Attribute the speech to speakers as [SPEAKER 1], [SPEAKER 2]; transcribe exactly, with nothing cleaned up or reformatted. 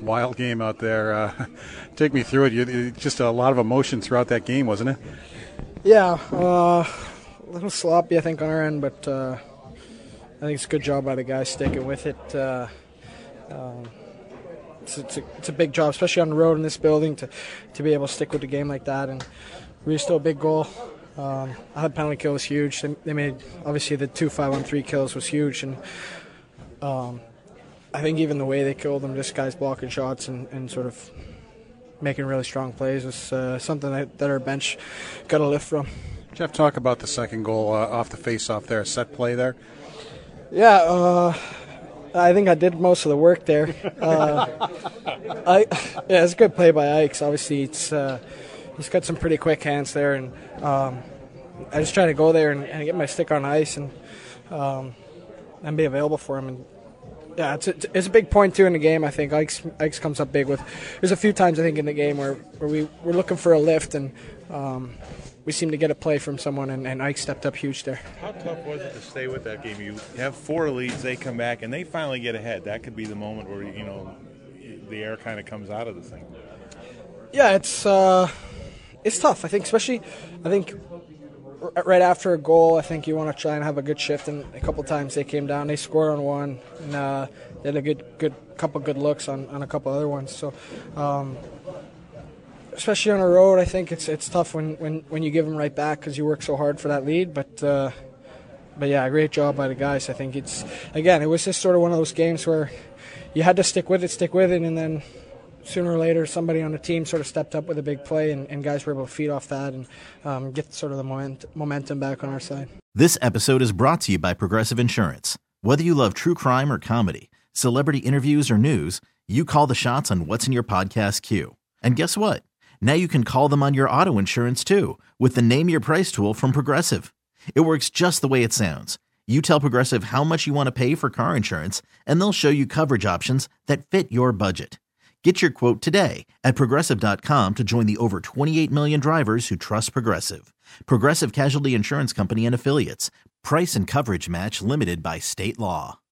[SPEAKER 1] wild game out there. Uh, take me through it. You, just a lot of emotion throughout that game, wasn't it?
[SPEAKER 2] Yeah, uh, a little sloppy, I think, on our end, but uh, I think it's a good job by the guys sticking with it. Uh, um, it's, it's, a, it's a big job, especially on the road in this building, to, to be able to stick with the game like that. And we were still a big goal. Um, I had penalty kill was huge. They, they made, obviously, the two five-on-three kills was huge. And um, I think even the way they killed them, just guys blocking shots and, and sort of making really strong plays, was uh, something that, that our bench got a lift from.
[SPEAKER 1] Jeff, talk about the second goal uh, off the face-off there, set play there.
[SPEAKER 2] Yeah, uh, I think I did most of the work there. Uh, I, yeah, it's a good play by Ikes. Obviously, it's uh, he's got some pretty quick hands there, and um, I just try to go there and, and get my stick on ice and um, and be available for him. And yeah, it's a, it's a big point too in the game. I think Ikes, Ikes comes up big with. There's a few times I think in the game where, where we we're looking for a lift and um, we seem to get a play from someone, and, and Ike stepped up huge there.
[SPEAKER 3] How tough was it to stay with that game? You have four leads, they come back, and they finally get ahead. That could be the moment where you know the air kind of comes out of the thing.
[SPEAKER 2] Yeah, it's uh, it's tough. I think, especially, I think. Right after a goal, I think you want to try and have a good shift, and a couple times they came down, they scored on one, and uh, they had a good, good couple good looks on, on a couple other ones. So, um, especially on the road, I think it's it's tough when, when, when you give them right back because you work so hard for that lead. But uh, but yeah, great job by the guys. I think it's again, it was just sort of one of those games where you had to stick with it, stick with it, and then sooner or later, somebody on the team sort of stepped up with a big play, and, and guys were able to feed off that and um, get sort of the moment, momentum back on our side.
[SPEAKER 4] This episode is brought to you by Progressive Insurance. Whether you love true crime or comedy, celebrity interviews or news, you call the shots on what's in your podcast queue. And guess what? Now you can call them on your auto insurance too with the Name Your Price tool from Progressive. It works just the way it sounds. You tell Progressive how much you want to pay for car insurance, and they'll show you coverage options that fit your budget. Get your quote today at Progressive dot com to join the over twenty-eight million drivers who trust Progressive. Progressive Casualty Insurance Company and Affiliates. Price and coverage match limited by state law.